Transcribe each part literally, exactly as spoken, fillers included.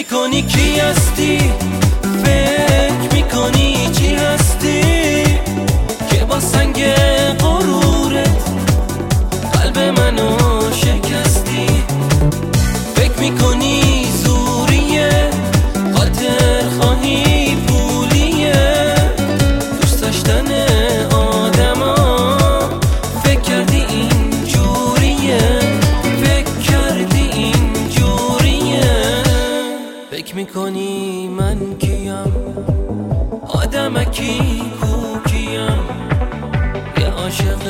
میکنی کی هستی، فکر میکنی چی هستی که با سنگ غرورت قلب منو شکستی. فکر میکنی زوریه، خاطر خواهی پولیه، دوست داشتن آدما فکر کردی این جوریه، فکر کردی این جوریه. فکر میکنی من کیم، آدمکی کوکیم، یه عاشق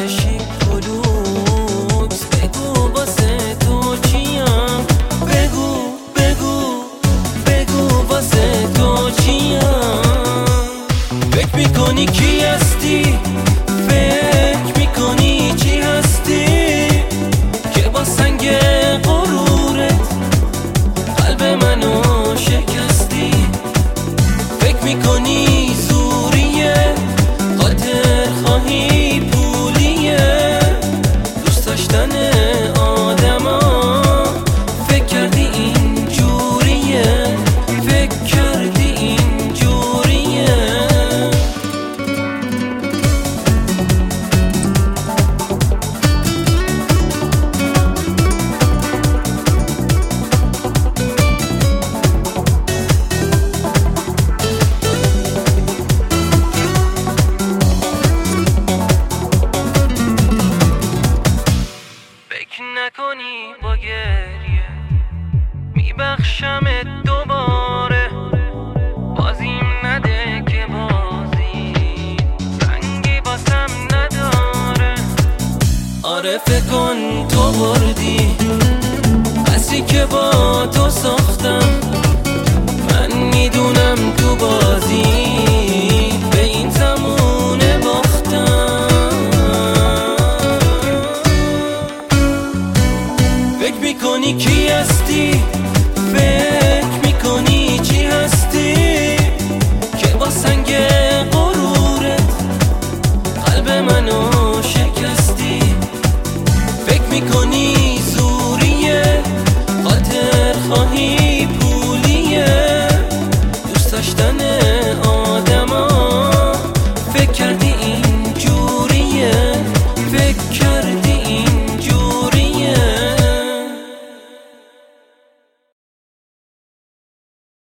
شیکولوکس. بگو واسه تو چیم، بگو بگو بگو واسه تو چیم. فکر میکنی کی هستی، فکر میکنی چی هستی که با سنگ غرورت قلب منو شکستی. فکر میکنی زوریه، خاطر خواهی پولیه، دوست داشتن آدما فکر کردی این جوریه، فکر کردی این جوریه. فکر نکنی با گریه میبخشمت دوباره، بازیم نده که بازی رنگی باسم نداره. آره فکر کن تو بردی قصری که با تو ساختم، من میدونم تو بازی به این زمونه باختم. فکر میکنی کی هستی، فکر میکنی چی هستی که با سنگ غرورت قلب منو شکستی. فکر میکنی زوریه، خاطر خواهی